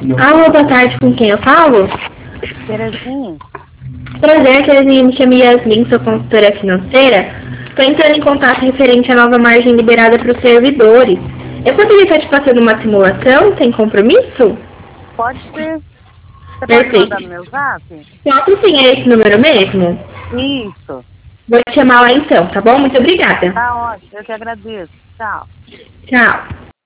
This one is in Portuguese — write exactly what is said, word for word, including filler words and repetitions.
Alô, boa tarde, com quem eu falo? Terezinha? Prazer, Terezinha, me chamo Yasmin, sou consultora financeira. Estou entrando em contato referente à nova margem liberada para os servidores. Eu poderia estar te passando uma simulação, sem compromisso? Pode ser. Você pode Perfeito. mandar no meu zap? Posso sim, é esse número mesmo? Isso. Vou te chamar lá então, tá bom? Muito obrigada. Tá ótimo. Eu que agradeço. Tchau. Tchau.